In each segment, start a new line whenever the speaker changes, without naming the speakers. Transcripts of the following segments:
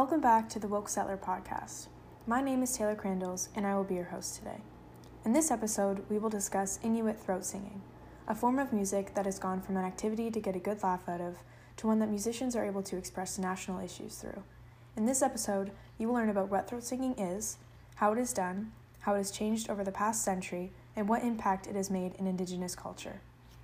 welcome back to the Woke Settler podcast. My name is Taylor Crandalls, and I will be your host today. In this episode, we will discuss Inuit throat singing, a form of music that has gone from an activity to get a good laugh out of to one that musicians are able to express national issues through. In this episode, you will learn about what throat singing is, how it is done, how it has changed over the past century, and what impact it has made in Indigenous culture.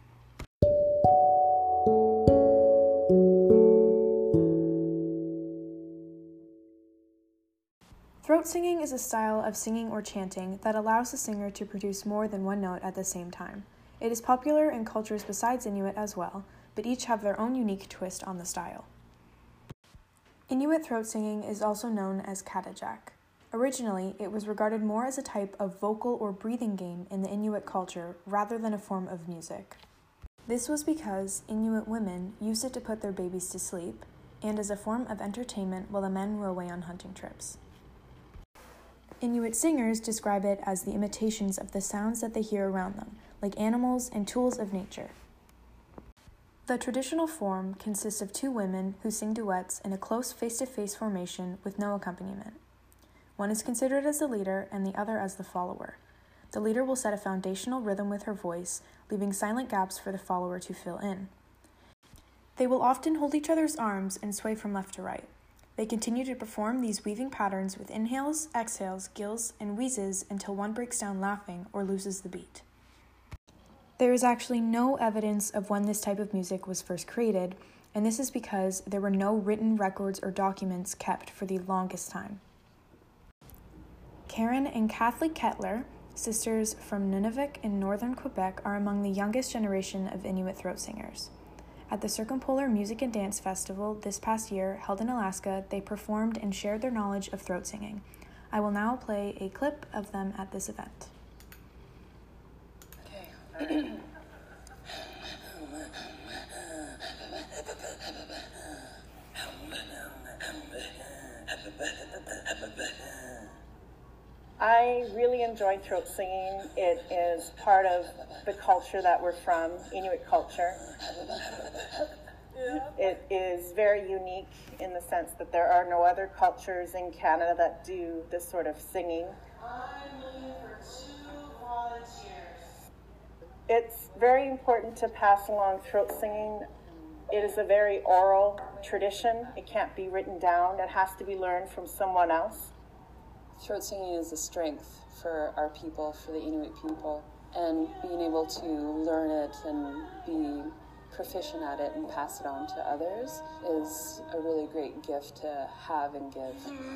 Throat singing is a style of singing or chanting that allows the singer to produce more than one note at the same time. It is popular in cultures besides Inuit as well, but each have their own unique twist on the style. Inuit throat singing is also known as Katajak. Originally, it was regarded more as a type of vocal or breathing game in the Inuit culture rather than a form of music. This was because Inuit women used it to put their babies to sleep and as a form of entertainment while the men were away on hunting trips. Inuit singers describe it as the imitations of the sounds that they hear around them, like animals and tools of nature. The traditional form consists of two women who sing duets in a close face-to-face formation with no accompaniment. One is considered as the leader and the other as the follower. The leader will set a foundational rhythm with her voice, leaving silent gaps for the follower to fill in. They will often hold each other's arms and sway from left to right. They continue to perform these weaving patterns with inhales, exhales, gills, and wheezes until one breaks down laughing or loses the beat. There is actually no evidence of when this type of music was first created, and this is because there were no written records or documents kept for the longest time. Karen and Kathleen Kettler, sisters from Nunavik in northern Quebec, are among the youngest generation of Inuit throat singers. At the Circumpolar Music and Dance Festival this past year, held in Alaska, they performed and shared their knowledge of throat singing. I will now play a clip of them at this event. Okay.
I really enjoy throat singing. It is part of the culture that we're from, Inuit culture. It is very unique in the sense that there are no other cultures in Canada that do this sort of singing. I'm looking for 2 volunteers. It's very important to pass along throat singing. It is a very oral tradition. It can't be written down. It has to be learned from someone else.
Throat singing is a strength for our people, for the Inuit people, and being able to learn it and be proficient at it and pass it on to others is a really great gift to have and give.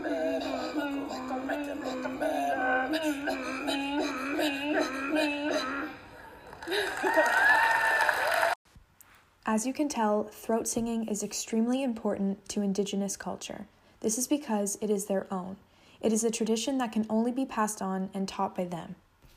As you can tell, throat singing is extremely important to Indigenous culture. This is because it is their own. It is a tradition that can only be passed on and taught by them.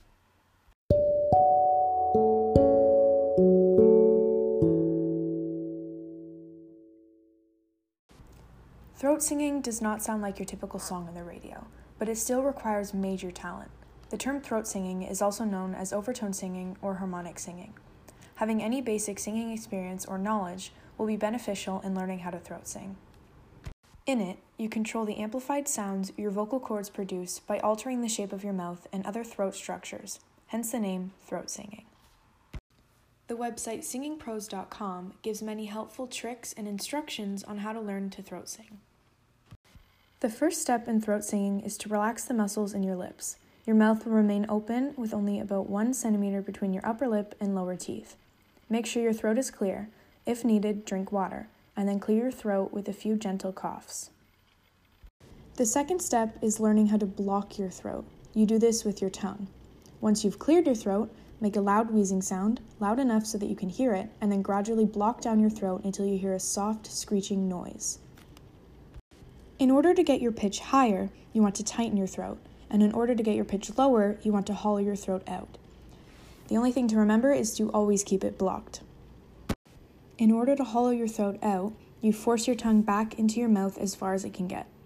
Throat singing does not sound like your typical song on the radio, but it still requires major talent. The term throat singing is also known as overtone singing or harmonic singing. Having any basic singing experience or knowledge will be beneficial in learning how to throat sing. In it, you control the amplified sounds your vocal cords produce by altering the shape of your mouth and other throat structures, hence the name throat singing. The website singingpros.com gives many helpful tricks and instructions on how to learn to throat sing. The first step in throat singing is to relax the muscles in your lips. Your mouth will remain open with only about 1 centimeter between your upper lip and lower teeth. Make sure your throat is clear. If needed, drink water, and then clear your throat with a few gentle coughs. The second step is learning how to block your throat. You do this with your tongue. Once you've cleared your throat, make a loud wheezing sound, loud enough so that you can hear it, and then gradually block down your throat until you hear a soft, screeching noise. In order to get your pitch higher, you want to tighten your throat, and in order to get your pitch lower, you want to hollow your throat out. The only thing to remember is to always keep it blocked. In order to hollow your throat out, you force your tongue back into your mouth as far as it can get.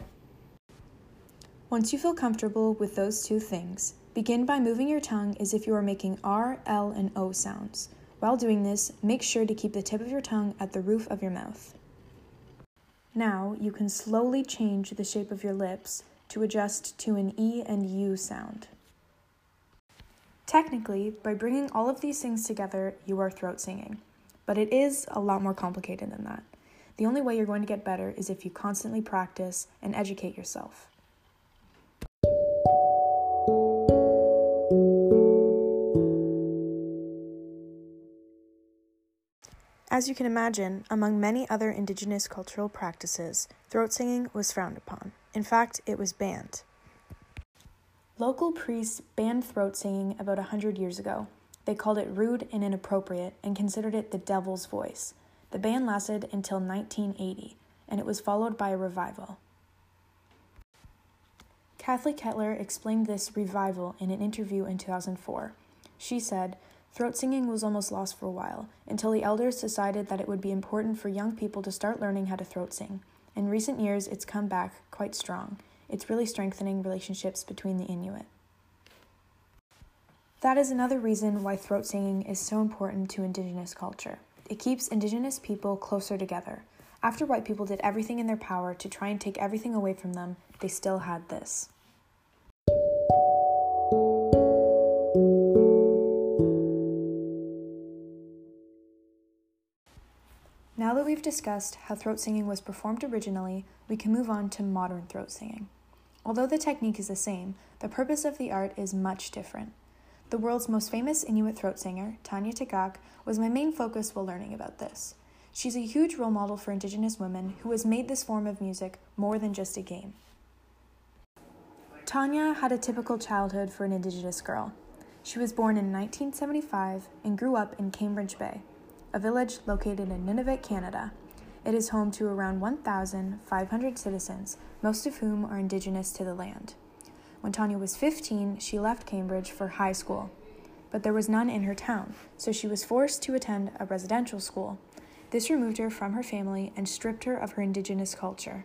Once you feel comfortable with those two things, begin by moving your tongue as if you are making R, L, and O sounds. While doing this, make sure to keep the tip of your tongue at the roof of your mouth. Now you can slowly change the shape of your lips to adjust to an E and U sound. Technically, by bringing all of these things together, you are throat singing. But it is a lot more complicated than that. The only way you're going to get better is if you constantly practice and educate yourself. As you can imagine, among many other Indigenous cultural practices, throat singing was frowned upon. In fact, it was banned. Local priests banned throat singing about 100 years ago. They called it rude and inappropriate and considered it the devil's voice. The ban lasted until 1980, and it was followed by a revival. Kathleen Kettler explained this revival in an interview in 2004. She said, "Throat singing was almost lost for a while, until the elders decided that it would be important for young people to start learning how to throat sing. In recent years, it's come back quite strong. It's really strengthening relationships between the Inuit." That is another reason why throat singing is so important to Indigenous culture. It keeps Indigenous people closer together. After white people did everything in their power to try and take everything away from them, they still had this. Now that we've discussed how throat singing was performed originally, we can move on to modern throat singing. Although the technique is the same, the purpose of the art is much different. The world's most famous Inuit throat singer, Tanya Tagaq, was my main focus while learning about this. She's a huge role model for Indigenous women who has made this form of music more than just a game. Tanya had a typical childhood for an Indigenous girl. She was born in 1975 and grew up in Cambridge Bay, a village located in Nunavut, Canada. It is home to around 1,500 citizens, most of whom are Indigenous to the land. When Tanya was 15, she left Cambridge for high school, but there was none in her town, so she was forced to attend a residential school. This removed her from her family and stripped her of her Indigenous culture.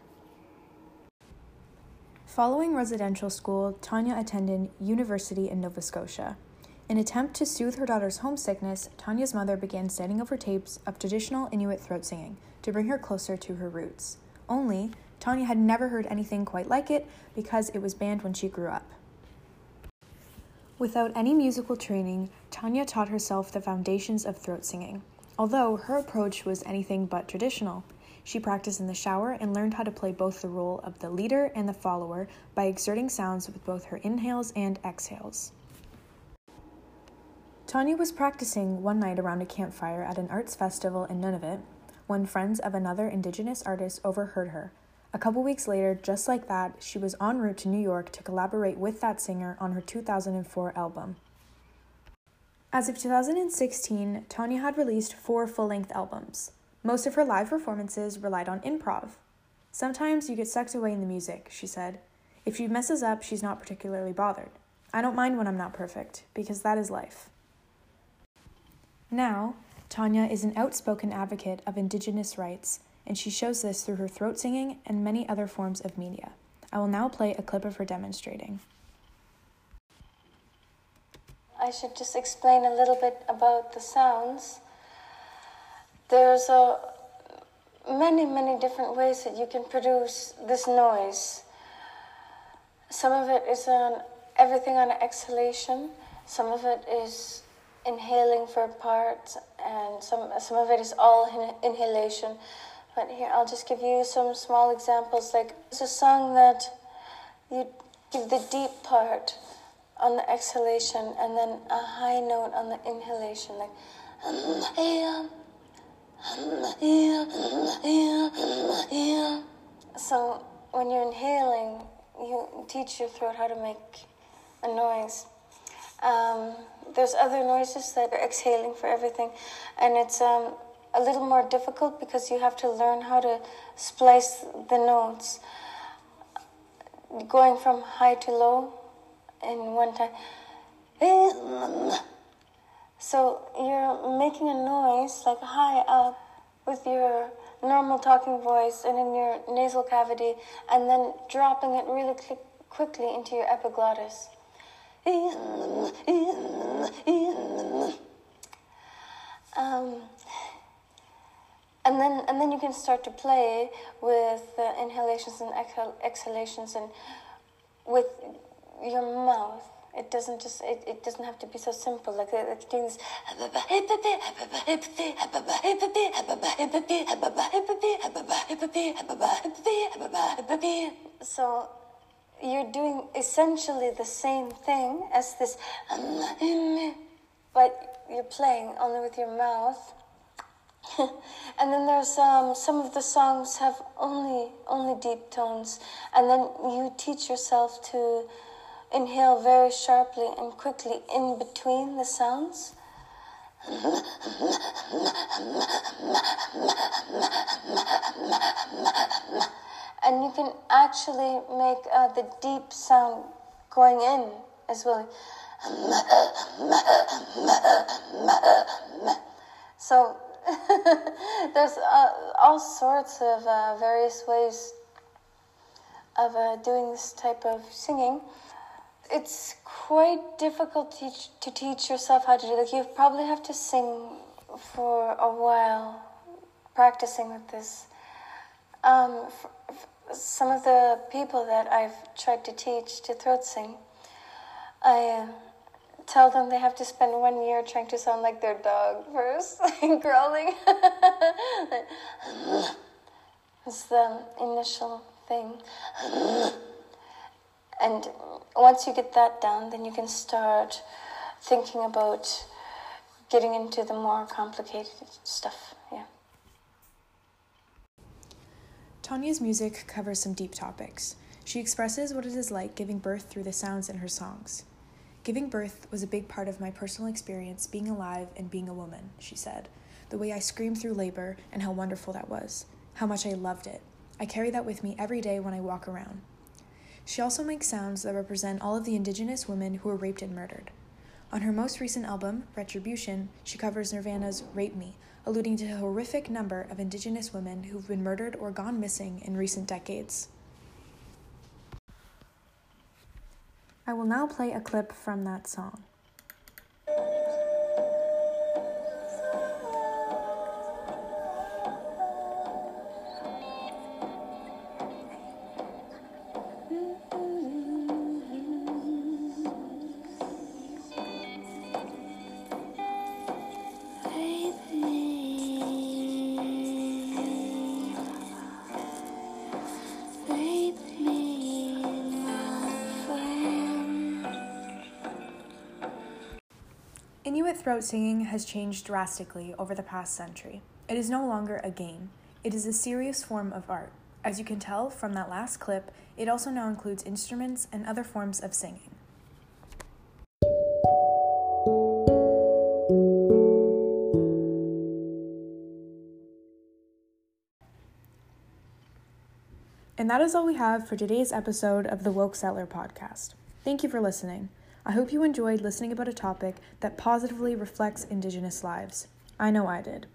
Following residential school, Tanya attended university in Nova Scotia. In an attempt to soothe her daughter's homesickness, Tanya's mother began sending over tapes of traditional Inuit throat singing to bring her closer to her roots. Only, Tanya had never heard anything quite like it because it was banned when she grew up. Without any musical training, Tanya taught herself the foundations of throat singing. Although her approach was anything but traditional, she practiced in the shower and learned how to play both the role of the leader and the follower by exerting sounds with both her inhales and exhales. Tanya was practicing one night around a campfire at an arts festival in Nunavut when friends of another Indigenous artist overheard her. A couple weeks later, just like that, she was en route to New York to collaborate with that singer on her 2004 album. As of 2016, Tanya had released 4 full-length albums. Most of her live performances relied on improv. "Sometimes you get sucked away in the music," she said. "If she messes up, she's not particularly bothered. I don't mind when I'm not perfect, because that is life." Now, Tanya is an outspoken advocate of Indigenous rights, and she shows this through her throat singing and many other forms of media. I will now play a clip of her demonstrating.
I should just explain a little bit about the sounds. There's many different ways that you can produce this noise. Some of it is everything on exhalation. Some of it is inhaling for parts, and some of it is all inhalation. But here, I'll just give you some small examples. Like, there's a song that you give the deep part on the exhalation and then a high note on the inhalation, like so when you're inhaling, you teach your throat how to make a noise. There's other noises that are exhaling for everything, and it's a little more difficult because you have to learn how to splice the notes, going from high to low in one time. So you're making a noise like high up with your normal talking voice and in your nasal cavity, and then dropping it really quickly into your epiglottis. And then you can start to play with the inhalations and exhalations and with your mouth. It doesn't have to be so simple. Like doing this. So you're doing essentially the same thing as this, but you're playing only with your mouth. And then there's some of the songs have only deep tones, and then you teach yourself to inhale very sharply and quickly in between the sounds. And you can actually make the deep sound going in as well. So there's all sorts of various ways of doing this type of singing. It's quite difficult to teach yourself how to do it. Like, you probably have to sing for a while, practicing with this. Some of the people that I've tried to teach to throat sing, I tell them they have to spend 1 year trying to sound like their dog first, growling. It's the initial thing. And once you get that down, then you can start thinking about getting into the more complicated stuff. Yeah.
Tanya's music covers some deep topics. She expresses what it is like giving birth through the sounds in her songs. Giving birth was a big part of my personal experience being alive and being a woman, she said. The way I screamed through labor and how wonderful that was. How much I loved it. I carry that with me every day when I walk around. She also makes sounds that represent all of the Indigenous women who were raped and murdered. On her most recent album, Retribution, she covers Nirvana's Rape Me, alluding to a horrific number of Indigenous women who've been murdered or gone missing in recent decades. I will now play a clip from that song. Inuit throat singing has changed drastically over the past century. It is no longer a game. It is a serious form of art. As you can tell from that last clip, it also now includes instruments and other forms of singing. And that is all we have for today's episode of the Woke Settler podcast. Thank you for listening. I hope you enjoyed listening about a topic that positively reflects Indigenous lives. I know I did.